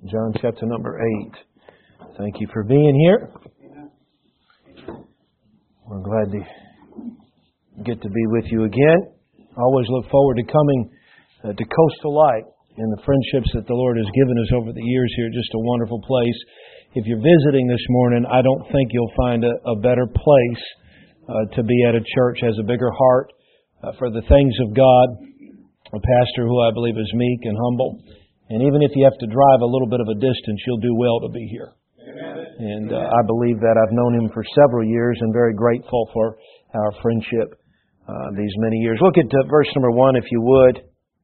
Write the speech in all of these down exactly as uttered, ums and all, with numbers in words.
John chapter number eight. Thank you for being here. We're glad to get to be with you again. I always look forward to coming uh, to Coastal Light and the friendships that the Lord has given us over the years here. Just a wonderful place. If you're visiting this morning, I don't think you'll find a, a better place uh, to be at a church, has a bigger heart uh, for the things of God. A pastor who I believe is meek and humble. And even if you have to drive a little bit of a distance, you'll do well to be here. Amen. And uh, I believe that. I've known him for several years and very grateful for our friendship uh, these many years. Look at uh, verse number one, if you would.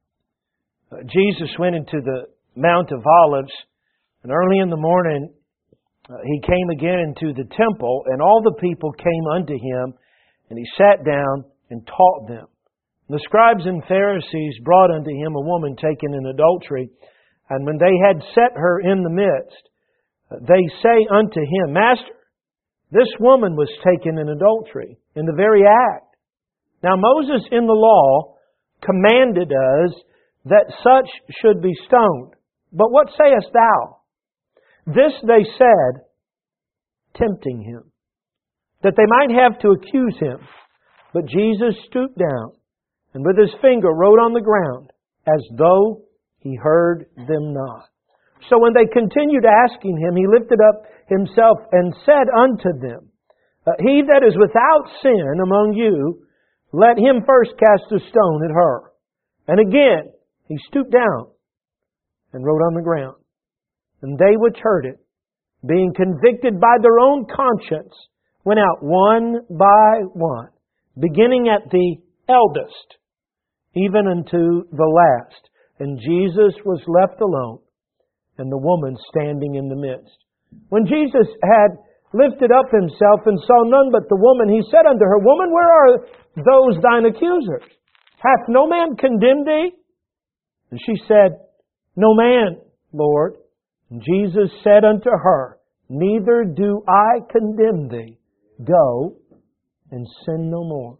Uh, Jesus went into the Mount of Olives, and early in the morning uh, He came again into the temple, and all the people came unto Him, and He sat down and taught them. The scribes and Pharisees brought unto Him a woman taken in adultery, and when they had set her in the midst, they say unto Him, Master, this woman was taken in adultery, in the very act. Now Moses in the law commanded us that such should be stoned. But what sayest thou? This they said, tempting Him, that they might have to accuse Him. But Jesus stooped down, and with His finger wrote on the ground, as though He heard them not. So when they continued asking Him, He lifted up Himself and said unto them, He that is without sin among you, let him first cast a stone at her. And again He stooped down and wrote on the ground. And they which heard it, being convicted by their own conscience, went out one by one, beginning at the eldest, even unto the last. And Jesus was left alone, and the woman standing in the midst. When Jesus had lifted up Himself and saw none but the woman, He said unto her, Woman, where are those thine accusers? Hath no man condemned thee? And she said, No man, Lord. And Jesus said unto her, Neither do I condemn thee. Go and sin no more.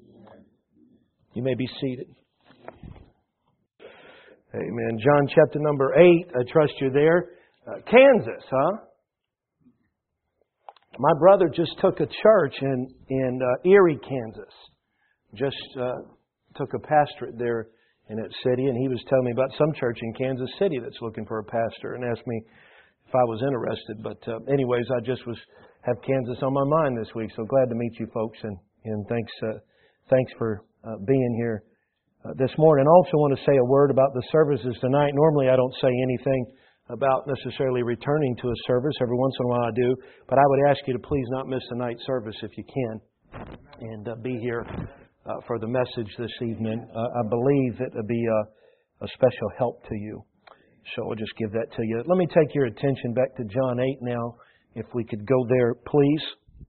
You may be seated. Amen. John chapter number eight. I trust you're there. Uh, Kansas, huh? My brother just took a church in in uh, Erie, Kansas. Just uh, took a pastorate there in that city, and he was telling me about some church in Kansas City that's looking for a pastor, and asked me if I was interested. But uh, anyways, I just was have Kansas on my mind this week. So glad to meet you folks, and and thanks uh, thanks for uh, being here. Uh, this morning. I also want to say a word about the services tonight. Normally I don't say anything about necessarily returning to a service. Every once in a while I do. But I would ask you to please not miss the night service if you can. And uh, be here uh, for the message this evening. Uh, I believe it will be a, a special help to you. So I'll just give that to you. Let me take your attention back to John eight now. If we could go there, please.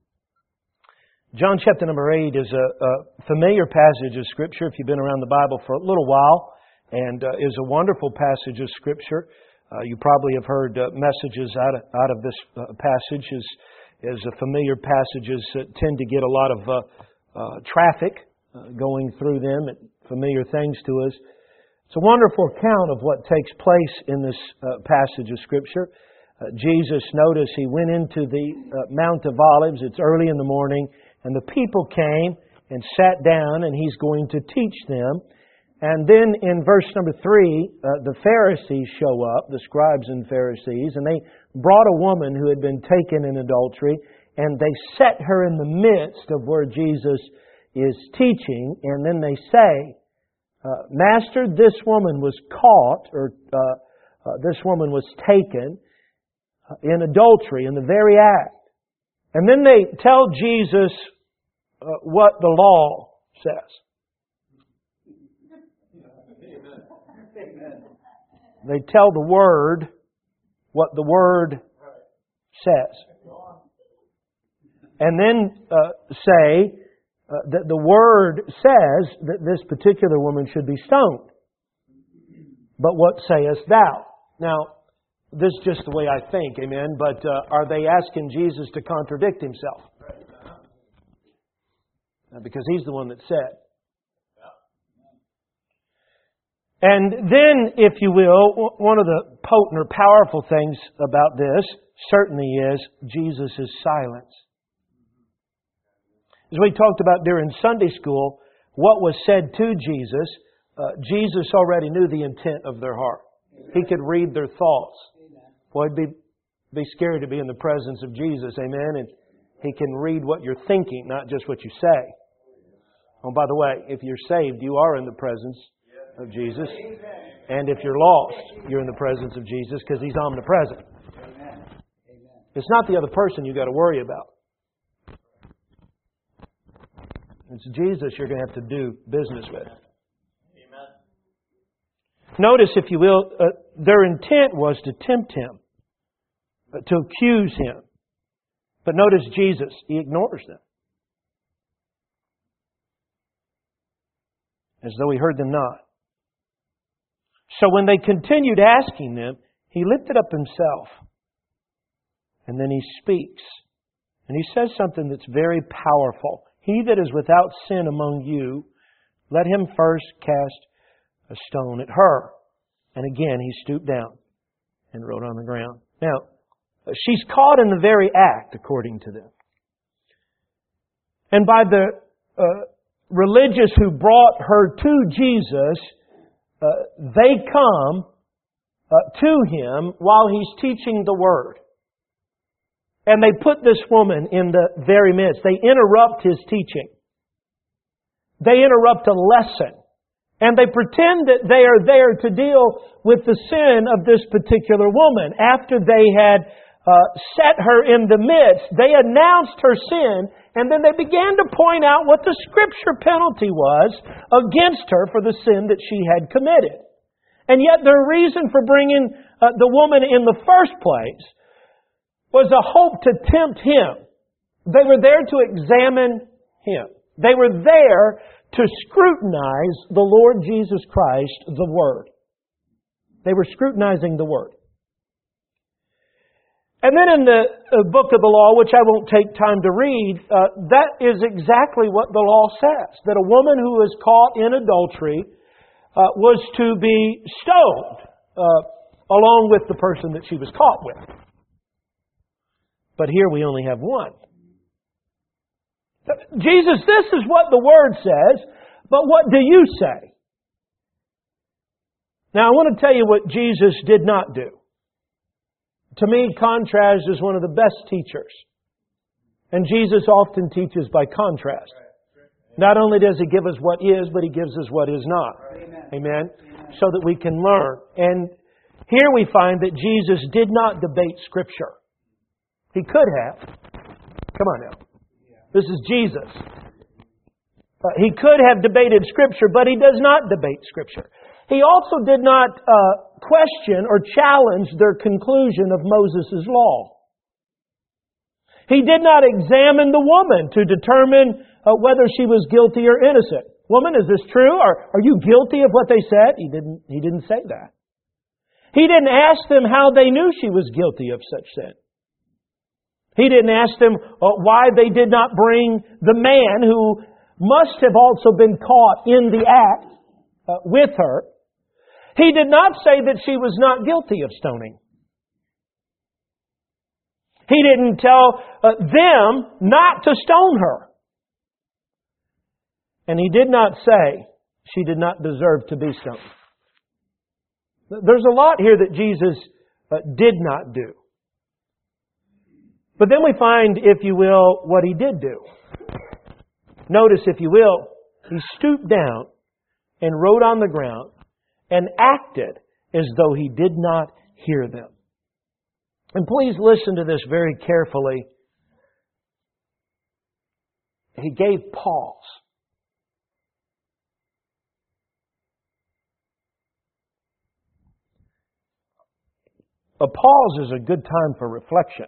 John chapter number eight is a, a familiar passage of Scripture if you've been around the Bible for a little while, and uh, is a wonderful passage of Scripture. Uh, you probably have heard uh, messages out of, out of this uh, passage as, as a familiar passages that tend to get a lot of uh, uh, traffic uh, going through them, and familiar things to us. It's a wonderful account of what takes place in this uh, passage of Scripture. Uh, Jesus, notice, He went into the uh, Mount of Olives. It's early in the morning. And the people came and sat down, and He's going to teach them. And then in verse number three, uh, the Pharisees show up, the scribes and Pharisees, and they brought a woman who had been taken in adultery, and they set her in the midst of where Jesus is teaching. And then they say, uh, Master, this woman was caught, or uh, uh, this woman was taken uh, in adultery, in the very act. And then they tell Jesus uh, what the law says. They tell the Word what the Word says. And then uh, say uh, that the Word says that this particular woman should be stoned. But what sayest thou? Now, this is just the way I think, amen, but uh, are they asking Jesus to contradict Himself? Because He's the one that said. And then, if you will, one of the potent or powerful things about this certainly is Jesus' silence. As we talked about during Sunday school, what was said to Jesus, uh, Jesus already knew the intent of their heart. He could read their thoughts. Boy, it'd be, be scary to be in the presence of Jesus, amen? And He can read what you're thinking, not just what you say. Oh, by the way, if you're saved, you are in the presence of Jesus. And if you're lost, you're in the presence of Jesus because He's omnipresent. It's not the other person you got to worry about. It's Jesus you're going to have to do business with. Amen. Notice, if you will, uh, their intent was to tempt Him, uh, to accuse Him. But notice Jesus, He ignores them. As though He heard them not. So when they continued asking them, He lifted up Himself. And then He speaks. And He says something that's very powerful. He that is without sin among you, let him first cast a stone at her. And again, He stooped down and wrote on the ground. Now, she's caught in the very act, according to them. And by the uh, religious who brought her to Jesus, uh, they come uh, to Him while He's teaching the Word. And they put this woman in the very midst. They interrupt His teaching. They interrupt a lesson. And they pretend that they are there to deal with the sin of this particular woman. After they had uh, set her in the midst, they announced her sin, and then they began to point out what the Scripture penalty was against her for the sin that she had committed. And yet their reason for bringing uh, the woman in the first place was a hope to tempt Him. They were there to examine Him. They were there to scrutinize the Lord Jesus Christ, the Word. They were scrutinizing the Word. And then in the book of the law, which I won't take time to read, uh, that is exactly what the law says. That a woman who was caught in adultery uh, was to be stoned uh, along with the person that she was caught with. But here we only have one. Jesus, this is what the Word says, but what do you say? Now I want to tell you what Jesus did not do. To me, contrast is one of the best teachers. And Jesus often teaches by contrast. Not only does He give us what is, but He gives us what is not. Amen. Amen. So that we can learn. And here we find that Jesus did not debate Scripture. He could have. Come on now. This is Jesus. Uh, he could have debated Scripture, but He does not debate Scripture. He also did not uh, question or challenge their conclusion of Moses' law. He did not examine the woman to determine uh, whether she was guilty or innocent. Woman, is this true? Or are you guilty of what they said? He didn't, he didn't say that. He didn't ask them how they knew she was guilty of such sin. He didn't ask them uh, why they did not bring the man who must have also been caught in the act uh, with her. He did not say that she was not guilty of stoning. He didn't tell uh, them not to stone her. And He did not say she did not deserve to be stoned. There's a lot here that Jesus uh, did not do. But then we find, if you will, what He did do. Notice, if you will, He stooped down and wrote on the ground and acted as though He did not hear them. And please listen to this very carefully. He gave pause. A pause is a good time for reflection.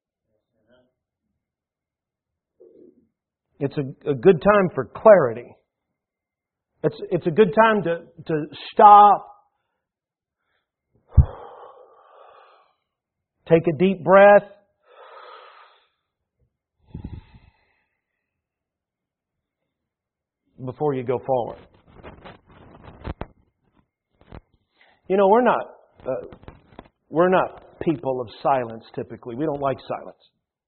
It's a, a good time for clarity. It's, it's a good time to, to stop, take a deep breath, before you go forward. You know, we're not uh, we're not people of silence typically. We don't like silence.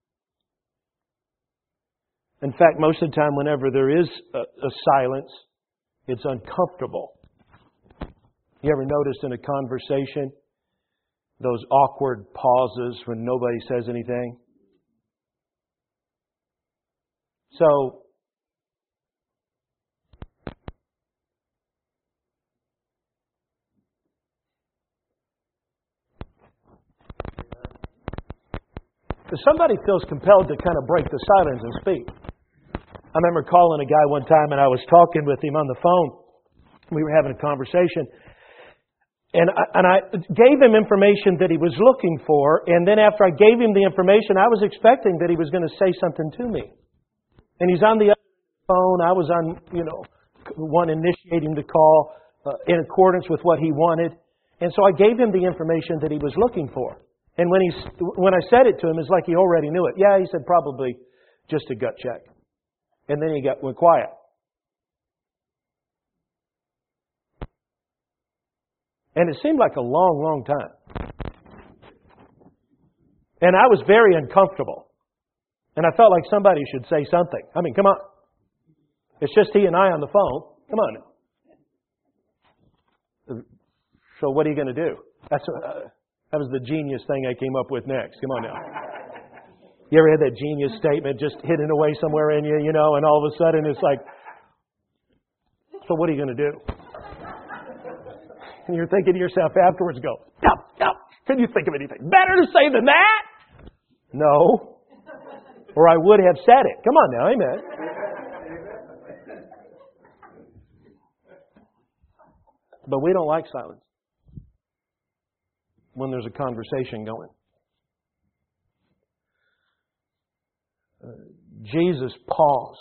In fact, most of the time whenever there is a, a silence, it's uncomfortable. You ever noticed in a conversation those awkward pauses when nobody says anything? So, if somebody feels compelled to kind of break the silence and speak. I remember calling a guy one time and I was talking with him on the phone. We were having a conversation. And I, and I gave him information that he was looking for. And then after I gave him the information, I was expecting that he was going to say something to me. And he's on the other phone. I was on, you know, one initiating the call uh, in accordance with what he wanted. And so I gave him the information that he was looking for. And when he when I said it to him, it's like he already knew it. Yeah, he said, probably just a gut check. And then he got went quiet. And it seemed like a long, long time. And I was very uncomfortable. And I felt like somebody should say something. I mean, come on. It's just he and I on the phone. Come on now. So what are you going to do? That's uh, that was the genius thing I came up with next. Come on now. You ever had that genius statement just hidden away somewhere in you, you know, and all of a sudden it's like, so what are you going to do? And you're thinking to yourself afterwards, go, no, no, can you think of anything better to say than that? No. Or I would have said it. Come on now, amen. But we don't like silence when there's a conversation going. Uh, Jesus paused.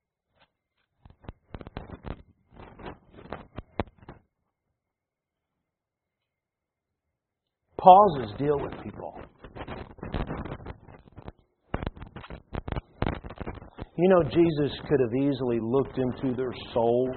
Pauses deal with people. You know, Jesus could have easily looked into their souls.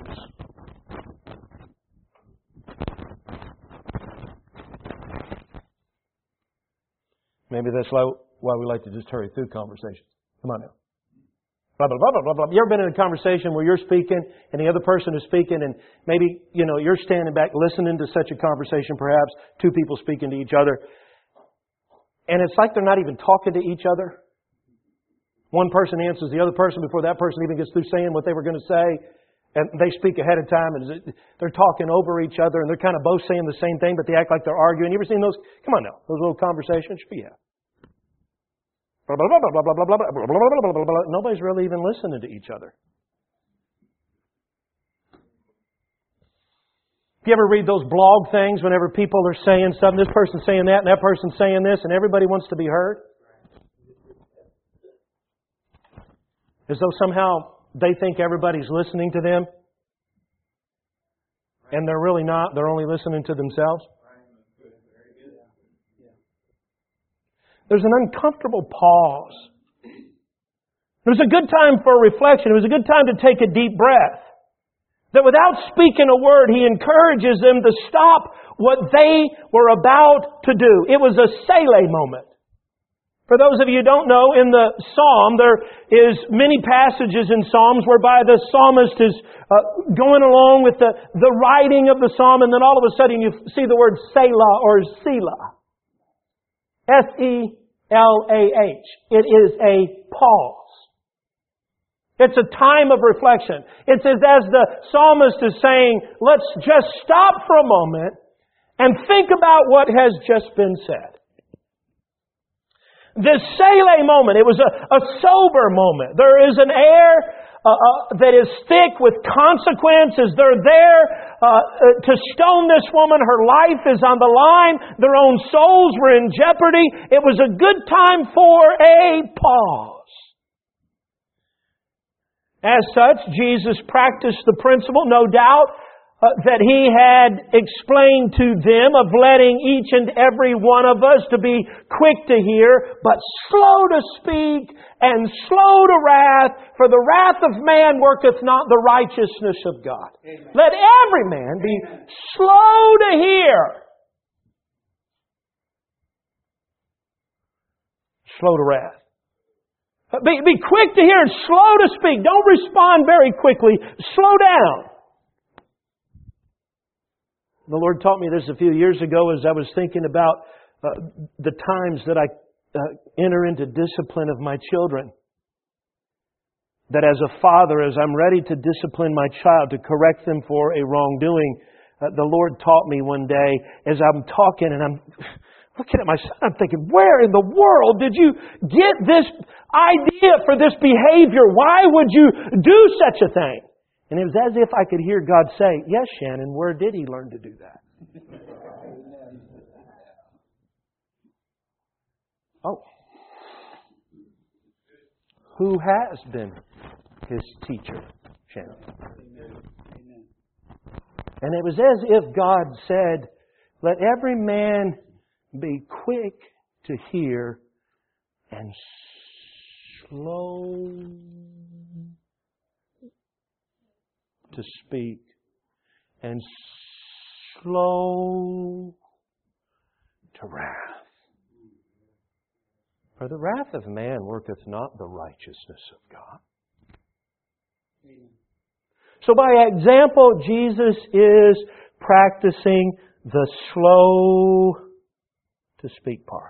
Maybe that's why, why we like to just hurry through conversations. Come on now. Blah, blah, blah, blah, blah, blah. You ever been in a conversation where you're speaking and the other person is speaking and maybe, you know, you're standing back listening to such a conversation, perhaps, two people speaking to each other. And it's like they're not even talking to each other. One person answers the other person before that person even gets through saying what they were going to say. And they speak ahead of time and they're talking over each other and they're kind of both saying the same thing, but they act like they're arguing. You ever seen those? Come on now. Those little conversations? Yeah. Blah, blah, blah, blah, blah, blah, blah, blah, blah, blah, blah, blah. Nobody's really even listening to each other. If you ever read those blog things whenever people are saying something, this person's saying that and that person's saying this and everybody wants to be heard? As though somehow they think everybody's listening to them. And they're really not. They're only listening to themselves. There's an uncomfortable pause. It was a good time for reflection. It was a good time to take a deep breath. That without speaking a word, He encourages them to stop what they were about to do. It was a Selah moment. For those of you who don't know, in the Psalm, there is many passages in Psalms whereby the psalmist is uh, going along with the, the writing of the Psalm, and then all of a sudden you see the word Selah or Selah. S E L A H. It is a pause. It's a time of reflection. It's as, as the psalmist is saying, let's just stop for a moment and think about what has just been said. This Selah moment, it was a, a sober moment. There is an air uh, uh, that is thick with consequences. They're there uh, uh, to stone this woman. Her life is on the line. Their own souls were in jeopardy. It was a good time for a pause. As such, Jesus practiced the principle, no doubt, Uh, that He had explained to them of letting each and every one of us to be quick to hear, but slow to speak and slow to wrath, for the wrath of man worketh not the righteousness of God. Amen. Let every man be slow to hear slow to wrath. Be, be quick to hear and slow to speak. Don't respond very quickly. Slow down. The Lord taught me this a few years ago as I was thinking about uh, the times that I uh, enter into discipline of my children. That as a father, as I'm ready to discipline my child, to correct them for a wrongdoing, uh, the Lord taught me one day as I'm talking and I'm looking at my son, I'm thinking, where in the world did you get this idea for this behavior? Why would you do such a thing? And it was as if I could hear God say, yes, Shannon, where did he learn to do that? Oh. Who has been his teacher, Shannon? And it was as if God said, let every man be quick to hear and slow to speak and slow to wrath. For the wrath of man worketh not the righteousness of God. So by example, Jesus is practicing the slow to speak part.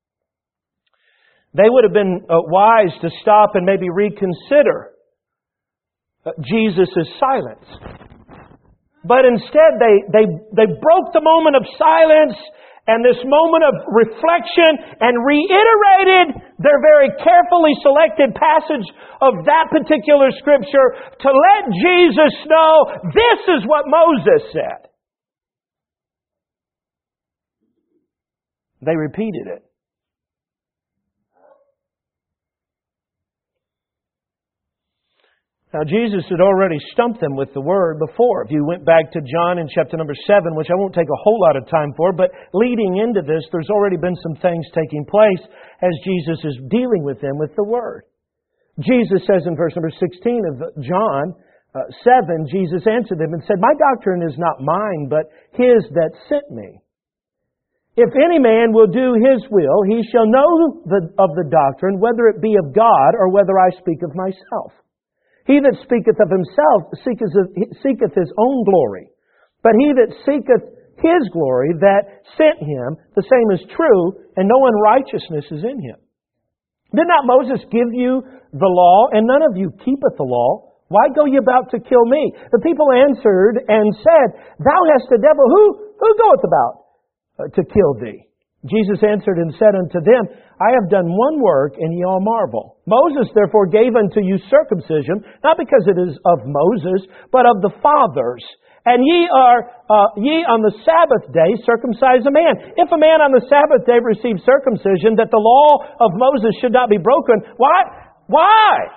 They would have been uh, wise to stop and maybe reconsider uh, Jesus' silence. But instead they, they, they broke the moment of silence and this moment of reflection and reiterated their very carefully selected passage of that particular Scripture to let Jesus know this is what Moses said. They repeated it. Now, Jesus had already stumped them with the Word before. If you went back to John in chapter number seven, which I won't take a whole lot of time for, but leading into this, there's already been some things taking place as Jesus is dealing with them with the Word. Jesus says in verse number sixteen of John uh, seven, Jesus answered them and said, my doctrine is not mine, but His that sent me. If any man will do His will, he shall know the, of the doctrine, whether it be of God or whether I speak of myself. He that speaketh of himself seeketh, seeketh his own glory. But he that seeketh His glory that sent him, the same is true, and no unrighteousness is in him. Did not Moses give you the law, and none of you keepeth the law? Why go ye about to kill me? The people answered and said, Thou hast a devil. Who, who goeth about uh, to kill thee? Jesus answered and said unto them, I have done one work, and ye all marvel. Moses therefore gave unto you circumcision, not because it is of Moses, but of the fathers. And ye are, uh, ye on the Sabbath day circumcise a man. If a man on the Sabbath day receive circumcision, that the law of Moses should not be broken, why? Why?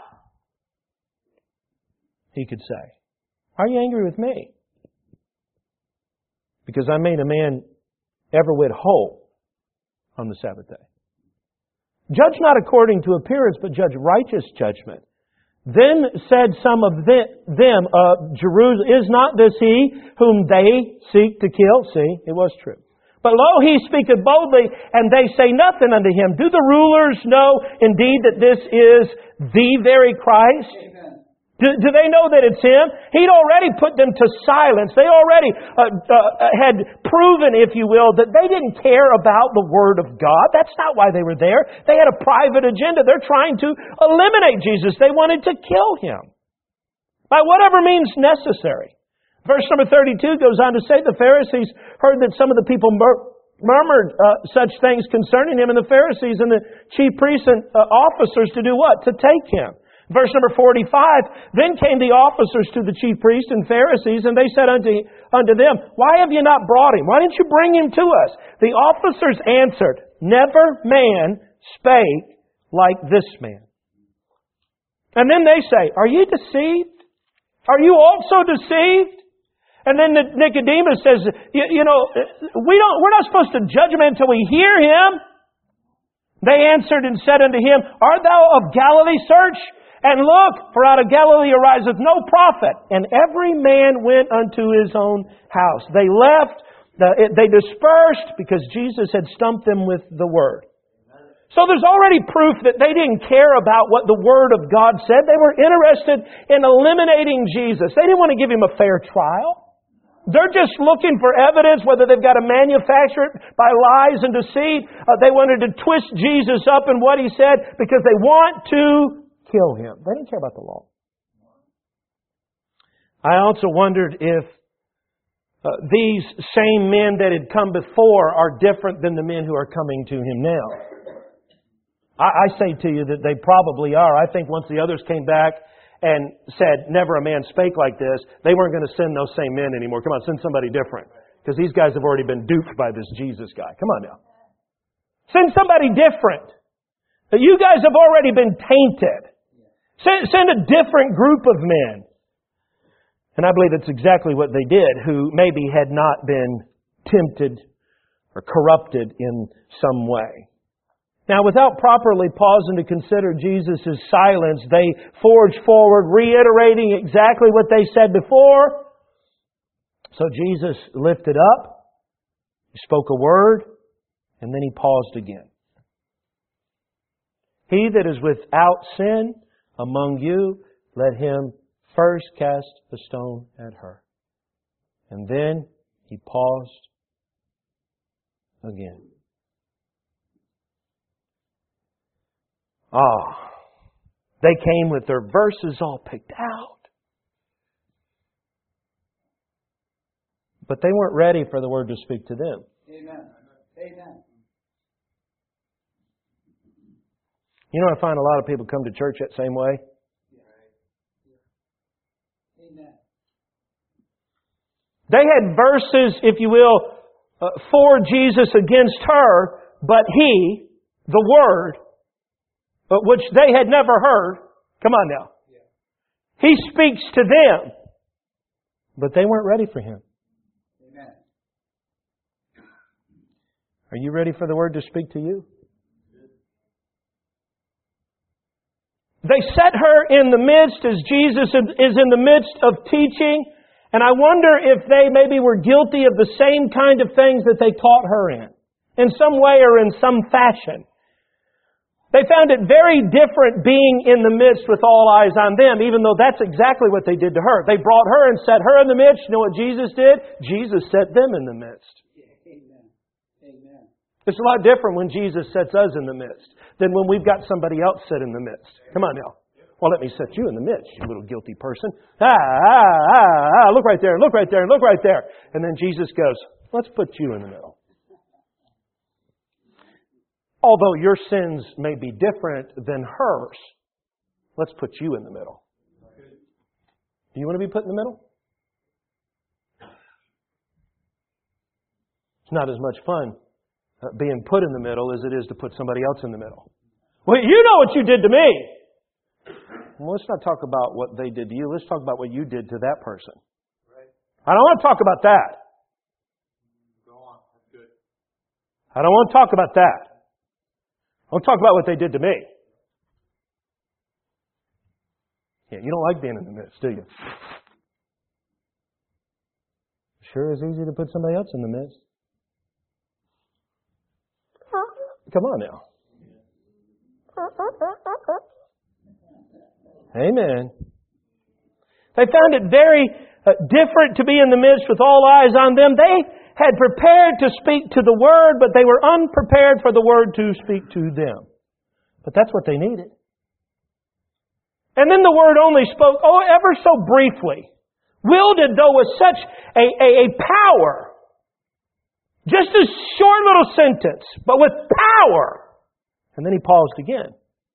He could say, are you angry with me? Because I made a man ever whit whole on the Sabbath day. Judge not according to appearance, but judge righteous judgment. Then said some of them, uh, Jerusalem, is not this he whom they seek to kill? See, it was true. But lo, he speaketh boldly, and they say nothing unto him. Do the rulers know indeed that this is the very Christ? Amen. Do, do they know that it's Him? He'd already put them to silence. They already uh, uh, had proven, if you will, that they didn't care about the Word of God. That's not why they were there. They had a private agenda. They're trying to eliminate Jesus. They wanted to kill Him by whatever means necessary. Verse number thirty-two goes on to say, the Pharisees heard that some of the people mur- murmured uh, such things concerning Him, and the Pharisees and the chief priests and uh, officers to do what? To take Him. Verse number forty-five, then came the officers to the chief priests and Pharisees, and they said unto, unto them, why have you not brought him? Why didn't you bring him to us? The officers answered, never man spake like this man. And then they say, are you deceived? Are you also deceived? And then Nicodemus says, you, you know, we don't, we're not supposed to judge him until we hear him. They answered and said unto him, art thou of Galilee? Search and look, for out of Galilee ariseth no prophet. And every man went unto his own house. They left, they dispersed because Jesus had stumped them with the Word. So there's already proof that they didn't care about what the Word of God said. They were interested in eliminating Jesus. They didn't want to give Him a fair trial. They're just looking for evidence, whether they've got to manufacture it by lies and deceit. Uh, they wanted to twist Jesus up in what He said because they want to kill Him. They didn't care about the law. I also wondered if uh, these same men that had come before are different than the men who are coming to Him now. I, I say to you that they probably are. I think once the others came back and said, never a man spake like this, they weren't going to send those same men anymore. Come on, send somebody different. Because these guys have already been duped by this Jesus guy. Come on now. Send somebody different. You guys have already been tainted. Send, send a different group of men. And I believe that's exactly what they did, who maybe had not been tempted or corrupted in some way. Now, without properly pausing to consider Jesus' silence, they forged forward, reiterating exactly what they said before. So Jesus lifted up, He spoke a word, and then He paused again. He that is without sin among you, let him first cast the stone at her. And then He paused again. Ah, they came with their verses all picked out. But they weren't ready for the Word to speak to them. Amen. Amen. You know, I find a lot of people come to church that same way. Amen. They had verses, if you will, uh, for Jesus against her, but He, the Word, but which they had never heard. Come on now. He speaks to them. But they weren't ready for Him. Amen. Are you ready for the Word to speak to you? They set her in the midst as Jesus is in the midst of teaching. And I wonder if they maybe were guilty of the same kind of things that they taught her in. In some way or in some fashion. They found it very different being in the midst with all eyes on them, even though that's exactly what they did to her. They brought her and set her in the midst. You know what Jesus did? Jesus set them in the midst. Amen. Amen. It's a lot different when Jesus sets us in the midst than when we've got somebody else set in the midst. Come on now. Well, let me set you in the midst, you little guilty person. Ah, ah, ah, ah, look right there, look right there, look right there. And then Jesus goes, let's put you in the middle. Although your sins may be different than hers, let's put you in the middle. Do you want to be put in the middle? It's not as much fun uh, being put in the middle as it is to put somebody else in the middle. Well, you know what you did to me. Well, let's not talk about what they did to you. Let's talk about what you did to that person. I don't want to talk about that. Go on. That's good. I don't want to talk about that. I want to talk about what they did to me. Yeah, you don't like being in the midst, do you? Sure is easy to put somebody else in the midst. Come on now. Amen. They found it very uh, different to be in the midst with all eyes on them. They had prepared to speak to the Word, but they were unprepared for the Word to speak to them. But that's what they needed. And then the Word only spoke, oh, ever so briefly, wielded though with such a, a, a power. Just a short little sentence, but with power. And then He paused again.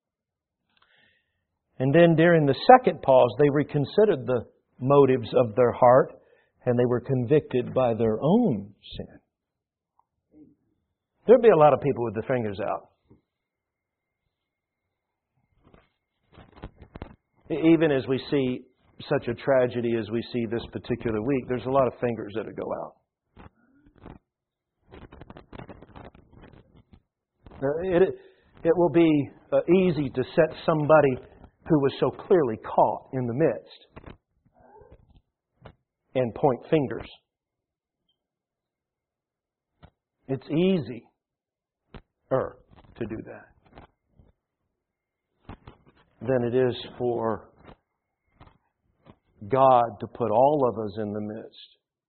And then during the second pause, they reconsidered the motives of their heart, and they were convicted by their own sin. There'd be a lot of people with their fingers out. Even as we see such a tragedy as we see this particular week, there's a lot of fingers that go out. It, it will be uh, easy to set somebody who was so clearly caught in the midst and point fingers. It's easy er, to do that. than it is for God to put all of us in the midst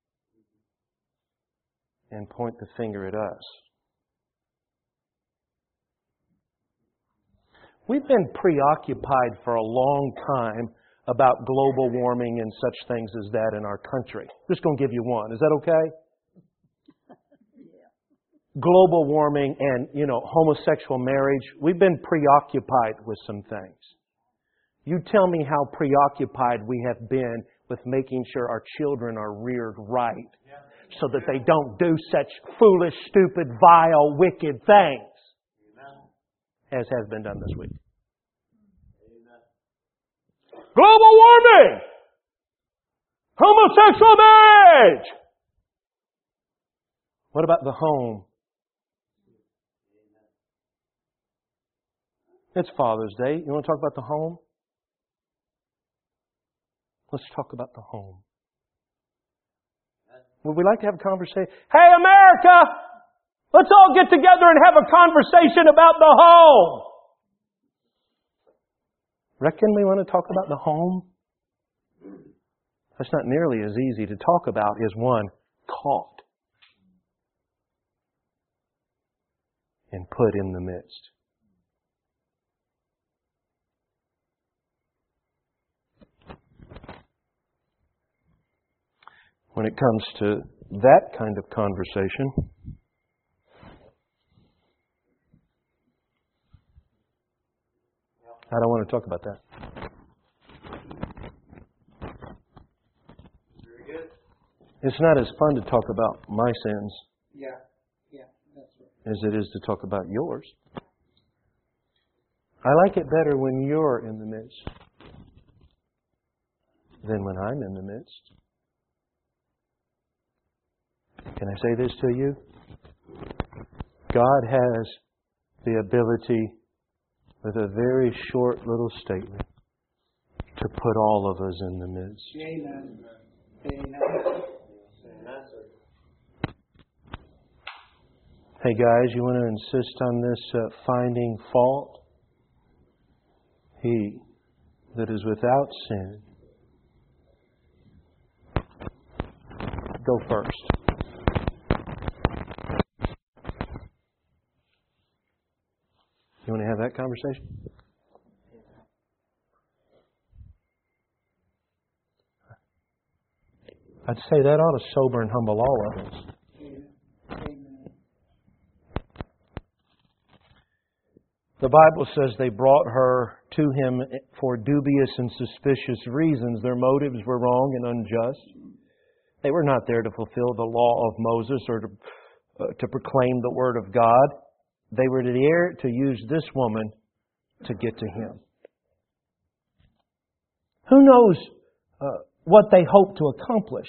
and point the finger at us. We've been preoccupied for a long time about global warming and such things as that in our country. Just going to give you one. Is that okay? Global warming and, you know, homosexual marriage. We've been preoccupied with some things. You tell me how preoccupied we have been with making sure our children are reared right so that they don't do such foolish, stupid, vile, wicked things as has been done this week. Global warming! Homosexual marriage! What about the home? It's Father's Day. You want to talk about the home? Let's talk about the home. Would we like to have a conversation? Hey, America! Let's all get together and have a conversation about the home. Reckon we want to talk about the home? That's not nearly as easy to talk about as one caught and put in the midst. When it comes to that kind of conversation, I don't want to talk about that. Very good. It's not as fun to talk about my sins Yeah, yeah, that's right. as it is to talk about yours. I like it better when you're in the midst than when I'm in the midst. Can I say this to you? God has the ability, with a very short little statement, to put all of us in the midst. Amen. Amen. Hey guys, you want to insist on this uh, finding fault? He that is without sin. Go first. You want to have that conversation? I'd say that ought to sober and humble all of us. Amen. The Bible says they brought her to him for dubious and suspicious reasons. Their motives were wrong and unjust. They were not there to fulfill the law of Moses or to, uh, to proclaim the Word of God. They were there to use this woman to get to him. Who knows uh, what they hoped to accomplish?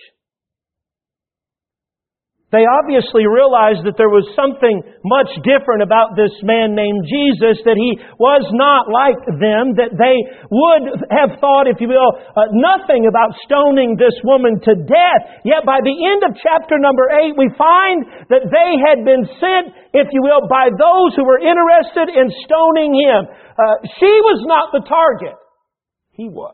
They obviously realized that there was something much different about this man named Jesus, that he was not like them, that they would have thought, if you will, uh, nothing about stoning this woman to death. Yet by the end of chapter number eight, we find that they had been sent, if you will, by those who were interested in stoning him. Uh, she was not the target. He was.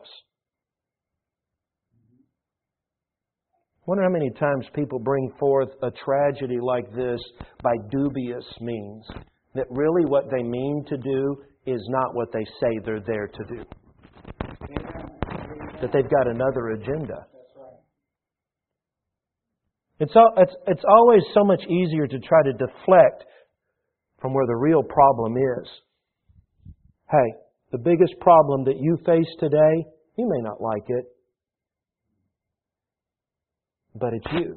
I wonder how many times people bring forth a tragedy like this by dubious means. That really what they mean to do is not what they say they're there to do. That they've got another agenda. It's, all, it's, it's always so much easier to try to deflect from where the real problem is. Hey, the biggest problem that you face today, you may not like it, but it's you.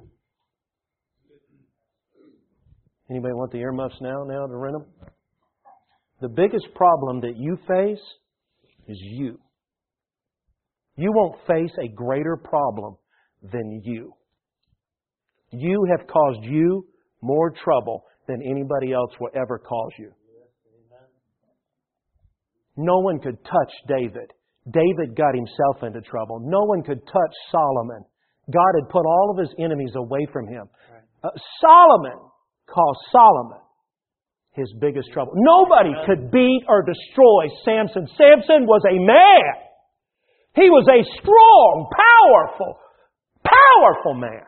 Anybody want the earmuffs now, now to rent them? The biggest problem that you face is you. You won't face a greater problem than you. You have caused you more trouble than anybody else will ever cause you. No one could touch David. David got himself into trouble. No one could touch Solomon. God had put all of his enemies away from him. Uh, Solomon caused Solomon his biggest trouble. Nobody could beat or destroy Samson. Samson was a man. He was a strong, powerful, powerful man.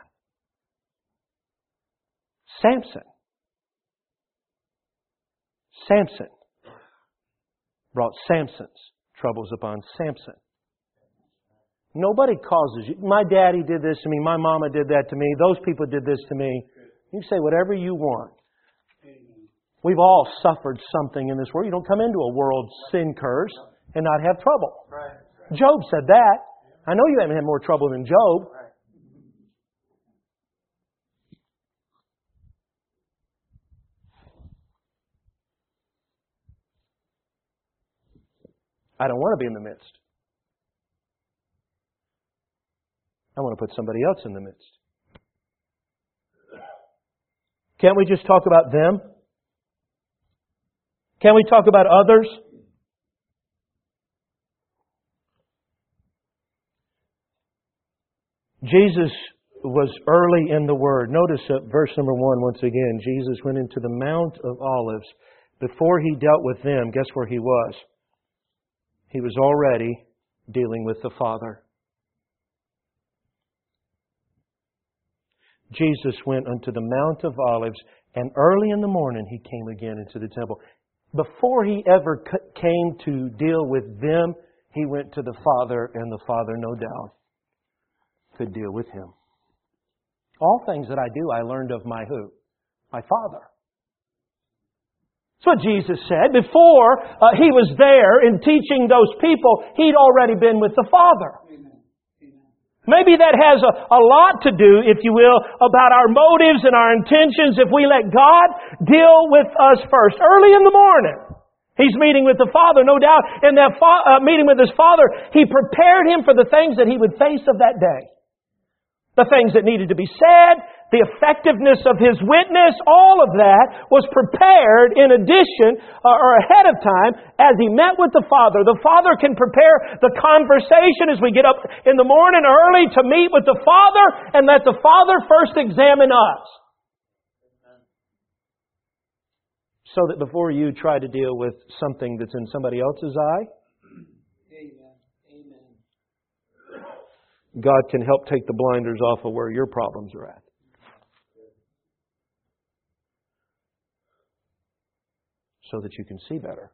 Samson. Samson brought Samson's troubles upon Samson. Nobody causes you. My daddy did this to me. My mama did that to me. Those people did this to me. You say whatever you want. We've all suffered something in this world. You don't come into a world sin curse and not have trouble. Job said that. I know you haven't had more trouble than Job. I don't want to be in the midst. I want to put somebody else in the midst. Can't we just talk about them? Can't we talk about others? Jesus was early in the Word. Notice uh, verse number one once again. Jesus went into the Mount of Olives. Before He dealt with them, guess where He was? He was already dealing with the Father. Jesus went unto the Mount of Olives, and early in the morning He came again into the temple. Before He ever came to deal with them, He went to the Father, and the Father, no doubt, could deal with Him. All things that I do, I learned of my who? My Father. That's what Jesus said. Before uh, He was there in teaching those people, He'd already been with the Father. Amen. Amen. Maybe that has a, a lot to do, if you will, about our motives and our intentions if we let God deal with us first. Early in the morning, He's meeting with the Father, no doubt. In that fa- uh, meeting with His Father, He prepared Him for the things that He would face of that day. The things that needed to be said, the effectiveness of His witness, all of that was prepared in addition uh, or ahead of time as He met with the Father. The Father can prepare the conversation as we get up in the morning early to meet with the Father and let the Father first examine us. So that before you try to deal with something that's in somebody else's eye, God can help take the blinders off of where your problems are at. So that you can see better.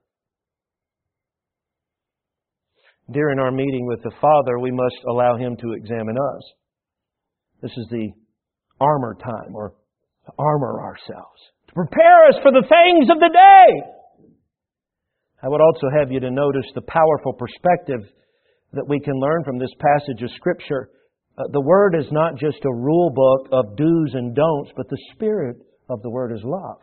During our meeting with the Father, we must allow Him to examine us. This is the armor time, or to armor ourselves. To prepare us for the things of the day. I would also have you to notice the powerful perspective that we can learn from this passage of Scripture. Uh, the Word is not just a rule book of do's and don'ts, but the Spirit of the Word is love.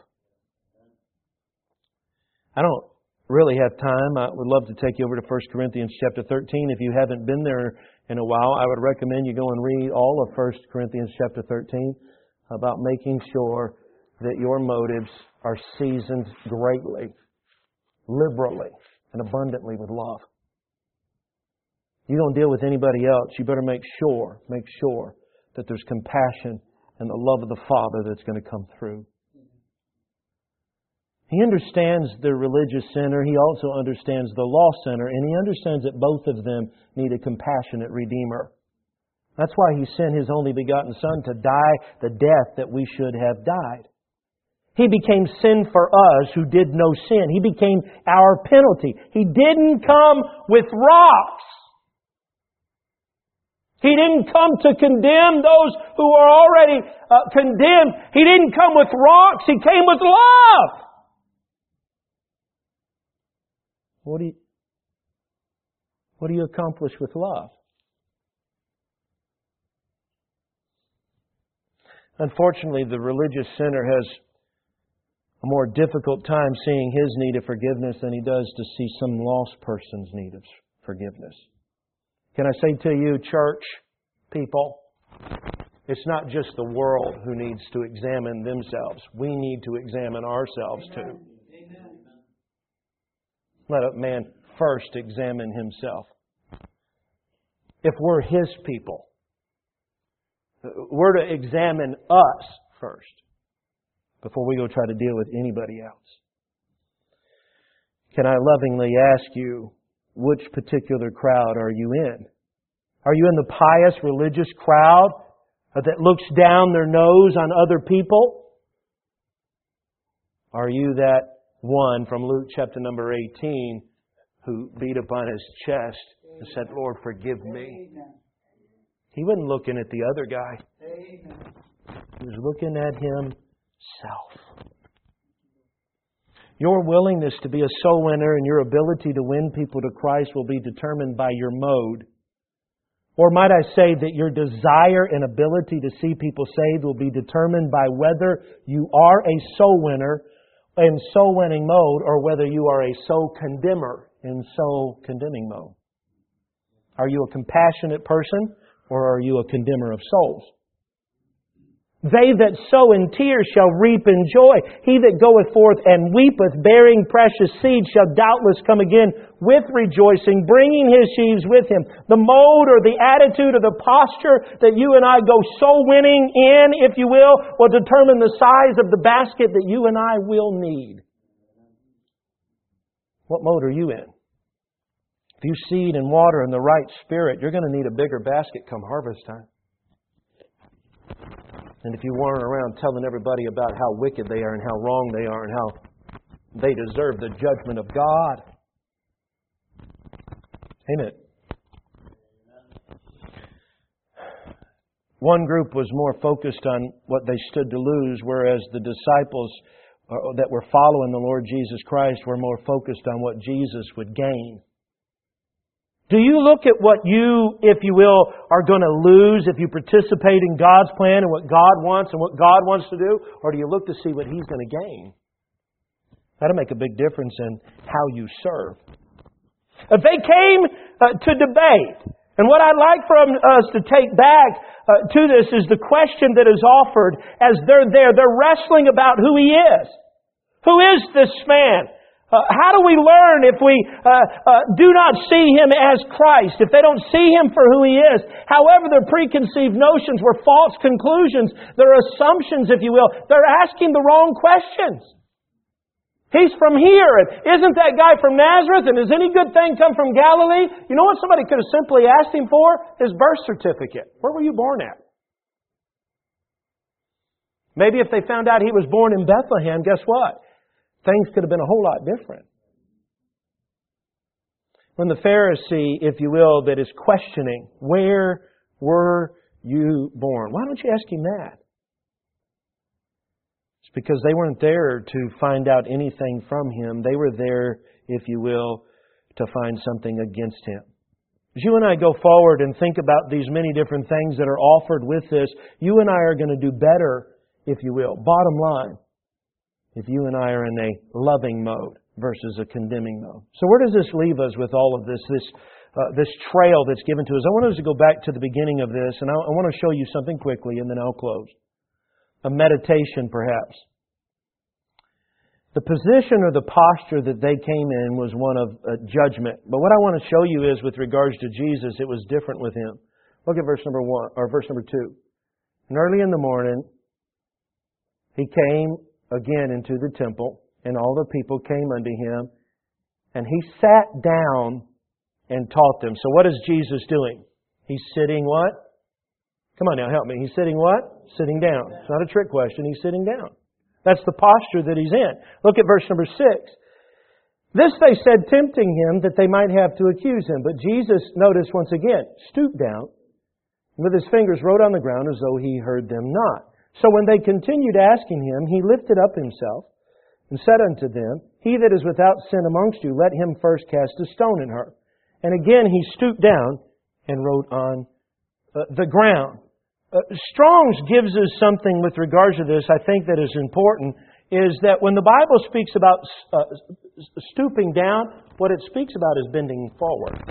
I don't really have time. I would love to take you over to First Corinthians chapter thirteen. If you haven't been there in a while, I would recommend you go and read all of First Corinthians chapter thirteen about making sure that your motives are seasoned greatly, liberally, and abundantly with love. You don't deal with anybody else. You better make sure, make sure that there's compassion and the love of the Father that's going to come through. He understands the religious sinner. He also understands the lost sinner. And He understands that both of them need a compassionate Redeemer. That's why He sent His only begotten Son to die the death that we should have died. He became sin for us who did no sin. He became our penalty. He didn't come with rocks. He didn't come to condemn those who are already uh, condemned. He didn't come with rocks. He came with love. What do you, what do you accomplish with love? Unfortunately, the religious sinner has a more difficult time seeing his need of forgiveness than he does to see some lost person's need of forgiveness. Can I say to you, church people, it's not just the world who needs to examine themselves. We need to examine ourselves too. Amen. Let a man first examine himself. If we're His people, we're to examine us first before we go try to deal with anybody else. Can I lovingly ask you, which particular crowd are you in? Are you in the pious religious crowd that looks down their nose on other people? Are you that one from Luke chapter number eighteen who beat upon his chest and said, Lord, forgive me? He wasn't looking at the other guy. He was looking at himself. Your willingness to be a soul winner and your ability to win people to Christ will be determined by your mode. Or might I say that your desire and ability to see people saved will be determined by whether you are a soul winner in soul winning mode or whether you are a soul condemner in soul condemning mode. Are you a compassionate person or are you a condemner of souls? They that sow in tears shall reap in joy. He that goeth forth and weepeth, bearing precious seed, shall doubtless come again with rejoicing, bringing his sheaves with him. The mode or the attitude or the posture that you and I go soul winning in, if you will, will determine the size of the basket that you and I will need. What mode are you in? If you seed and water in the right spirit, you're going to need a bigger basket come harvest time. And if you weren't around telling everybody about how wicked they are and how wrong they are and how they deserve the judgment of God. Amen. One group was more focused on what they stood to lose, whereas the disciples that were following the Lord Jesus Christ were more focused on what Jesus would gain. Do you look at what you, if you will, are going to lose if you participate in God's plan and what God wants and what God wants to do? Or do you look to see what He's going to gain? That'll make a big difference in how you serve. If they came uh, to debate, and what I'd like for us to take back uh, to this is the question that is offered as they're there. They're wrestling about who He is. Who is this man? Uh, how do we learn if we uh, uh, do not see Him as Christ, if they don't see Him for who He is? However, their preconceived notions were false conclusions. They're assumptions, if you will. They're asking the wrong questions. He's from here, and isn't that guy from Nazareth, and does any good thing come from Galilee? You know what somebody could have simply asked Him for? His birth certificate. Where were you born at? Maybe if they found out He was born in Bethlehem, guess what? Things could have been a whole lot different. When the Pharisee, if you will, that is questioning, where were you born? Why don't you ask him that? It's because they weren't there to find out anything from Him. They were there, if you will, to find something against Him. As you and I go forward and think about these many different things that are offered with this, you and I are going to do better, if you will. Bottom line. If you and I are in a loving mode versus a condemning mode. So where does this leave us with all of this, this, uh, this trail that's given to us? I want us to go back to the beginning of this, and I, I want to show you something quickly, and then I'll close. A meditation, perhaps. The position or the posture that they came in was one of uh, judgment. But what I want to show you is, with regards to Jesus, it was different with Him. Look at verse number one, or verse number two. And early in the morning, He came again into the temple, and all the people came unto Him, and He sat down and taught them. So what is Jesus doing? He's sitting what? Come on now, help me. He's sitting what? Sitting down. It's not a trick question. He's sitting down. That's the posture that He's in. Look at verse number six. This they said, tempting Him, that they might have to accuse Him. But Jesus, notice once again, stooped down, and with His fingers wrote on the ground as though He heard them not. So when they continued asking Him, He lifted up Himself and said unto them, He that is without sin amongst you, let him first cast a stone at her. And again He stooped down and wrote on uh, the ground. Uh, Strong's gives us something with regards to this, I think, that is important, is that when the Bible speaks about uh, stooping down, what it speaks about is bending forward.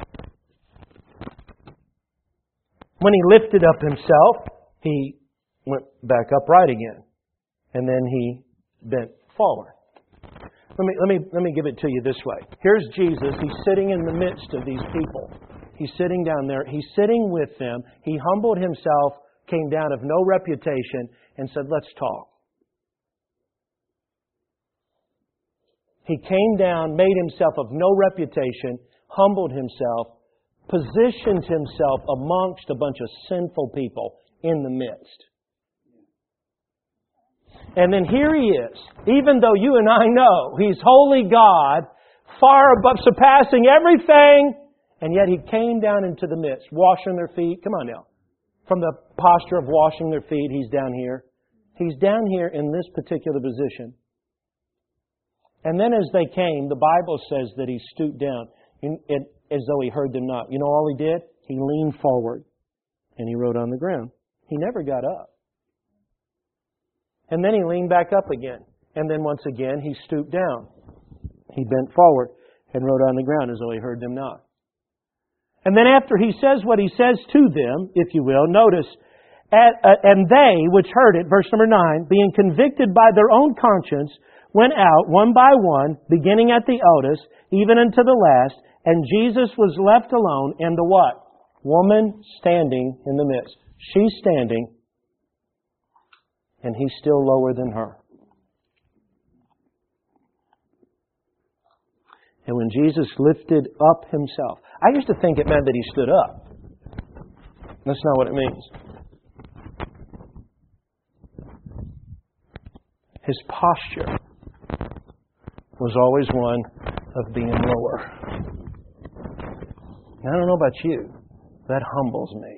When He lifted up Himself, He went back upright again. And then He bent forward. Let me, let me, let me give it to you this way. Here's Jesus. He's sitting in the midst of these people. He's sitting down there. He's sitting with them. He humbled Himself, came down of no reputation, and said, let's talk. He came down, made Himself of no reputation, humbled Himself, positioned Himself amongst a bunch of sinful people in the midst. And then here He is, even though you and I know He's holy God, far above, surpassing everything, and yet He came down into the midst, washing their feet. Come on now. From the posture of washing their feet, He's down here. He's down here in this particular position. And then as they came, the Bible says that He stooped down as though He heard them not. You know all He did? He leaned forward and He wrote on the ground. He never got up. And then He leaned back up again. And then once again, He stooped down. He bent forward and wrote on the ground as though He heard them not. And then after He says what He says to them, if you will, notice, and they which heard it, verse number nine, being convicted by their own conscience, went out one by one, beginning at the eldest, even unto the last, and Jesus was left alone, and the what? Woman standing in the midst. She's standing, and He's still lower than her. And when Jesus lifted up Himself, I used to think it meant that He stood up. That's not what it means. His posture was always one of being lower. And I don't know about you, that humbles me.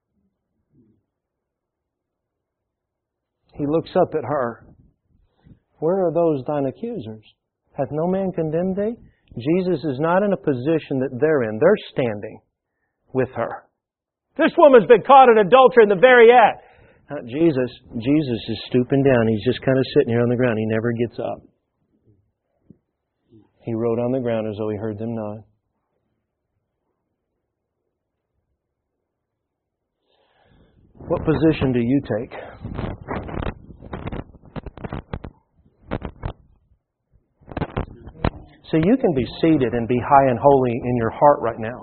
He looks up at her. Where are those thine accusers? Hath no man condemned thee? Jesus is not in a position that they're in. They're standing with her. This woman's been caught in adultery in the very act. Not Jesus. Jesus is stooping down. He's just kind of sitting here on the ground. He never gets up. He wrote on the ground as though He heard them not. What position do you take? So you can be seated and be high and holy in your heart right now.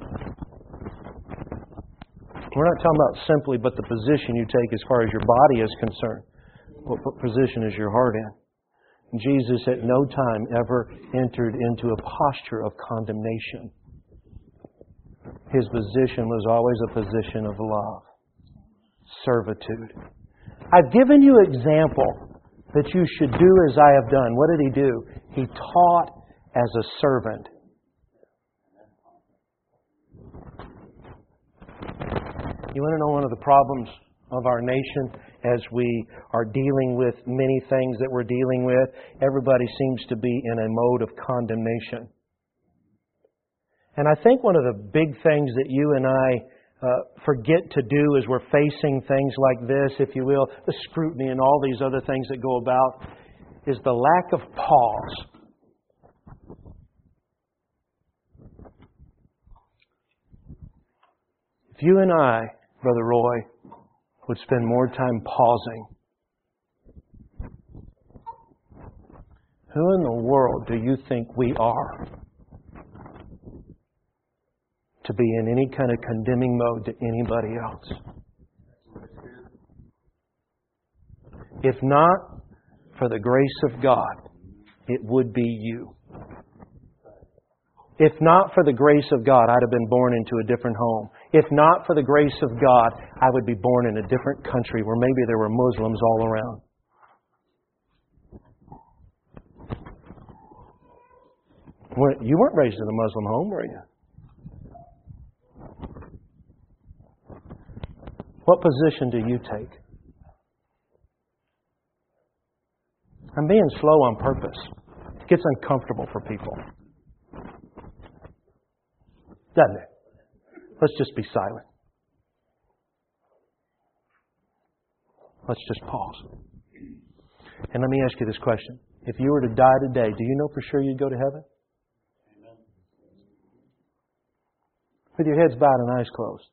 We're not talking about simply but the position you take as far as your body is concerned. What position is your heart in? Jesus at no time ever entered into a posture of condemnation. His position was always a position of love, servitude. I've given you an example that you should do as I have done. What did He do? He taught as a servant. You want to know one of the problems of our nation as we are dealing with many things that we're dealing with? Everybody seems to be in a mode of condemnation. And I think one of the big things that you and I uh, forget to do as we're facing things like this, if you will, the scrutiny and all these other things that go about, is the lack of pause. If you and I, Brother Roy, would spend more time pausing, who in the world do you think we are to be in any kind of condemning mode to anybody else? If not for the grace of God, it would be you. If not for the grace of God, I'd have been born into a different home. If not for the grace of God, I would be born in a different country where maybe there were Muslims all around. You weren't raised in a Muslim home, were you? What position do you take? I'm being slow on purpose. It gets uncomfortable for people. Doesn't it? Let's just be silent. Let's just pause. And let me ask you this question. If you were to die today, do you know for sure you'd go to heaven? Amen. With your heads bowed and eyes closed.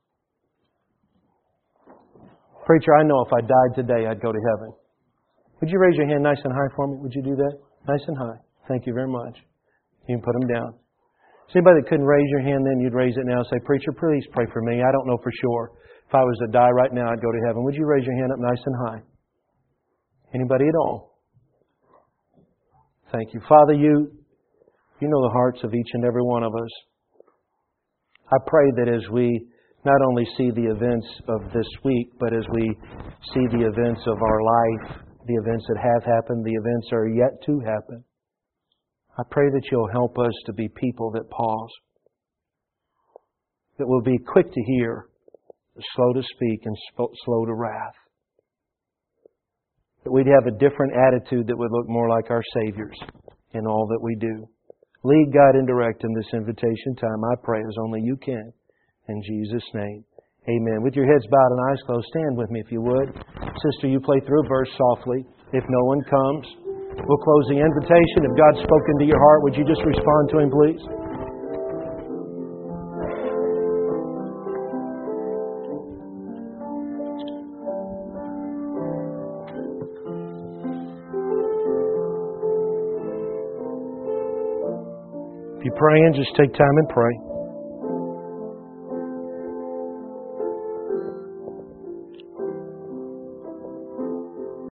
Preacher, I know if I died today, I'd go to heaven. Would you raise your hand nice and high for me? Would you do that? Nice and high. Thank you very much. You can put them down. Is anybody that couldn't raise your hand then, you'd raise it now and say, Preacher, please pray for me. I don't know for sure. If I was to die right now, I'd go to heaven. Would you raise your hand up nice and high? Anybody at all? Thank you. Father, you, you know the hearts of each and every one of us. I pray that as we not only see the events of this week, but as we see the events of our life, the events that have happened, the events that are yet to happen, I pray that you'll help us to be people that pause, that will be quick to hear, slow to speak, and slow to wrath. That we'd have a different attitude that would look more like our Savior's in all that we do. Lead, guide, and direct in this invitation time, I pray, as only you can. In Jesus' name, amen. With your heads bowed and eyes closed, stand with me if you would. Sister, you play through a verse softly. If no one comes, we'll close the invitation. If God's spoken to your heart, would you just respond to Him, please? If you're praying, just take time and pray.